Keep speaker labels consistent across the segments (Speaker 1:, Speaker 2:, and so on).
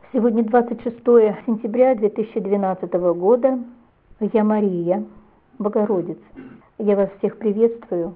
Speaker 1: Сегодня 26 сентября 2012 года. Я Мария, Богородица. Я вас всех приветствую.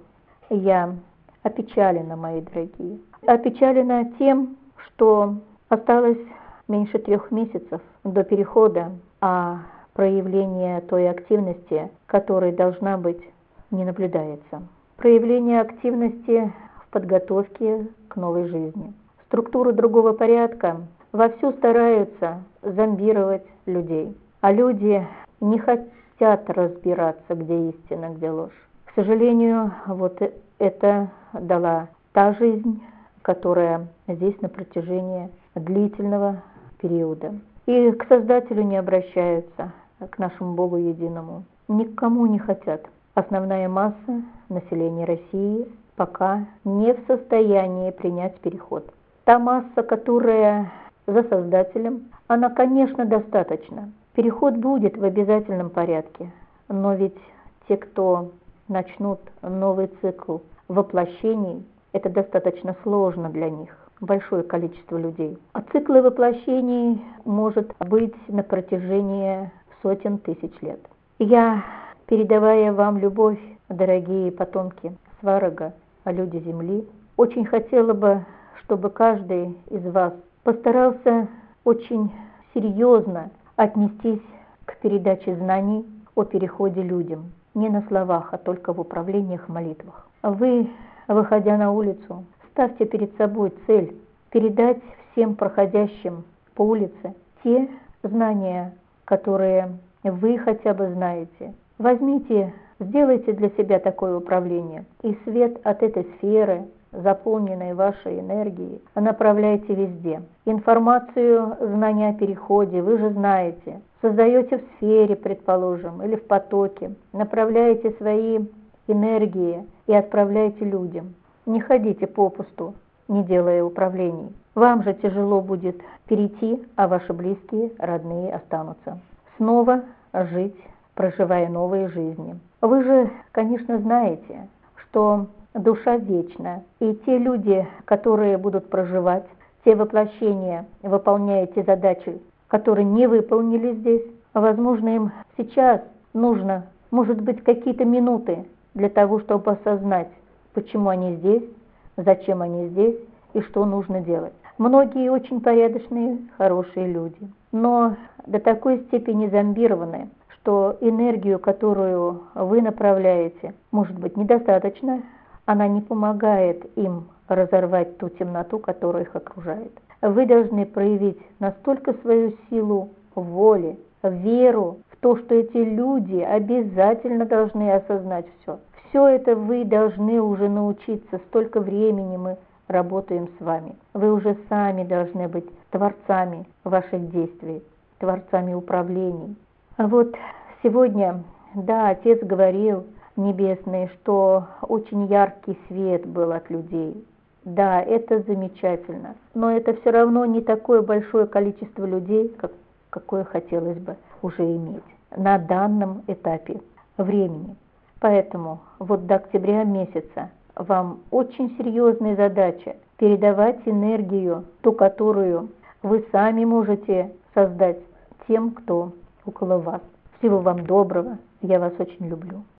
Speaker 1: Я опечалена, мои дорогие. Опечалена тем, что осталось меньше 3 месяцев до перехода, а проявление той активности, которая должна быть, не наблюдается. Проявление активности в подготовке к новой жизни. Структуры другого порядка вовсю стараются зомбировать людей, а люди не хотят разбираться, где истина, где ложь. К сожалению, вот это дала та жизнь, которая здесь на протяжении длительного периода. И к Создателю не обращаются, к нашему Богу единому. Никому не хотят. Основная масса населения России пока не в состоянии принять переход. Та масса, которая за Создателем, она, конечно, достаточна. Переход будет в обязательном порядке, но ведь те, кто начнут новый цикл воплощений, это достаточно сложно для них, большое количество людей. А циклы воплощений может быть на протяжении сотен тысяч лет. Я, передавая вам любовь, дорогие потомки Сварога, люди Земли, очень хотела бы, чтобы каждый из вас постарался очень серьезно отнестись к передаче знаний о переходе людям. Не на словах, а только в управлениях, молитвах. Вы, выходя на улицу, ставьте перед собой цель передать всем проходящим по улице те знания, которые вы хотя бы знаете. Возьмите, сделайте для себя такое управление, и свет от этой сферы, заполненной вашей энергией, направляйте везде. Информацию, знания о переходе вы же знаете. Создаете в сфере, предположим, или в потоке. Направляете свои энергии и отправляйте людям. Не ходите попусту, не делая управлений. Вам же тяжело будет перейти, а ваши близкие, родные останутся. Снова жить, проживая новые жизни. Вы же, конечно, знаете, что душа вечна, и те люди, которые будут проживать, те воплощения, выполняя те задачи, которые не выполнили здесь, возможно, им сейчас нужно, может быть, какие-то минуты для того, чтобы осознать, почему они здесь, зачем они здесь и что нужно делать. Многие очень порядочные, хорошие люди, но до такой степени зомбированы, что энергию, которую вы направляете, может быть, недостаточно, она не помогает им разорвать ту темноту, которая их окружает. Вы должны проявить настолько свою силу воли, веру в то, что эти люди обязательно должны осознать все. Все это вы должны уже научиться, столько времени мы работаем с вами. Вы уже сами должны быть творцами ваших действий, творцами управлений. А вот сегодня, да, Отец говорил, Небесный, что очень яркий свет был от людей. Да, это замечательно, но это все равно не такое большое количество людей, какое хотелось бы уже иметь на данном этапе времени. Поэтому вот до октября месяца вам очень серьезная задача передавать энергию, ту, которую вы сами можете создать тем, кто около вас. Всего вам доброго, я вас очень люблю.